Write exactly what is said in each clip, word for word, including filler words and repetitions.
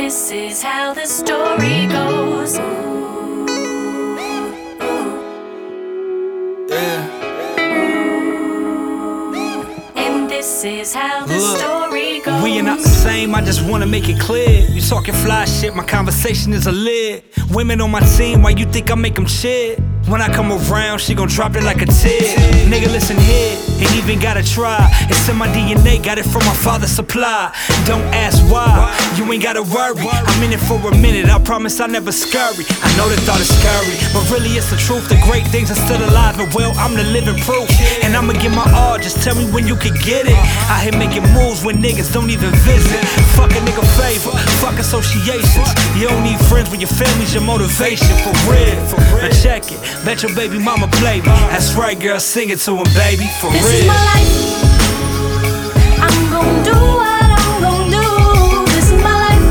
this is how the story goes. Yeah. And this is how the Look, story goes. we are not the same, I just wanna make it clear. You talking fly shit, my conversation is a lid. Women on my team, why you think I make them shit? When I come around, she gon' drop it like a tear. Nigga, listen here, ain't even gotta try. It's in my D N A, got it from my father's supply. Don't ask why, you ain't gotta worry. I'm in it for a minute, I promise I never scurry. I know the thought is scary, but really it's the truth. The great things are still alive, but well, I'm the living proof. And I'ma give my all, just tell me when you can get it. I here making moves when niggas don't even visit. Fuck a nigga favor, fuck associations. You don't need friends when your family's your motivation. For real, now check it. Bet your baby mama play me. That's right, girl, sing it to him, baby, for This real. is my life. I'm gon' do what I'm gon' do. This is my life.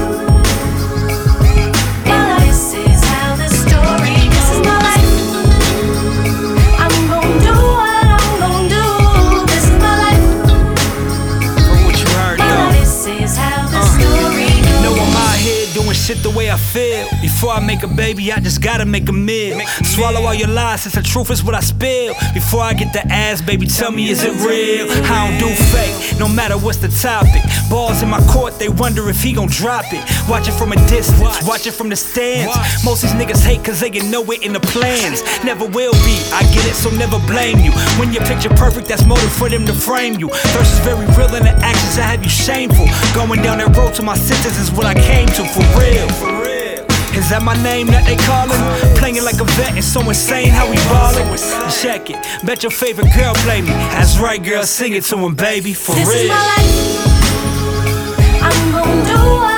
And this is how the story goes. This is my life. I'm gon' do what I'm gon' do. This is my life. From what you heard, And though. this is how the story goes. Know I'm out here doing shit the way I feel. Before I make a baby, I just gotta make a meal. Swallow all your lies, since the truth is what I spill. Before I get the ass, baby, tell me, is it real? I don't do fake, no matter what's the topic. Balls in my court, they wonder if he gon' drop it. Watch it from a distance, watch it from the stands. Most these niggas hate cause they get nowhere in the plans. Never will be, I get it, so never blame you. When your picture perfect, that's motive for them to frame you. Thirst is very real and the actions that have you shameful. Going down that road to my senses is what I came to, for real. For real. Is that my name that they callin'? Playing like a vet and so insane how we ballin'. Check it, bet your favorite girl play me. That's right, girl, sing it to him, baby, for This real. is my life. I'm gon' do what